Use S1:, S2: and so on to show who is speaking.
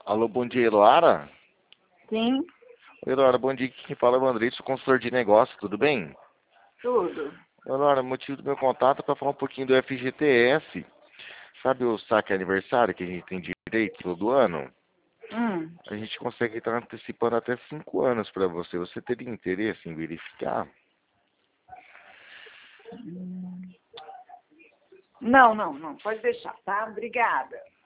S1: Alô, bom dia, Eloara?
S2: Sim,
S1: Oi, Eloara, bom dia. Quem fala é o Andrei, sou consultor de negócio, tudo bem?
S2: tudo.
S1: Eloara, o motivo do meu contato é para falar um pouquinho do FGTS. Sabe o saque aniversário que a gente tem direito todo ano?
S2: Hum.
S1: A gente consegue estar antecipando até 5 anos para você. Você teria interesse em verificar?
S2: Não, pode deixar, tá? Obrigada.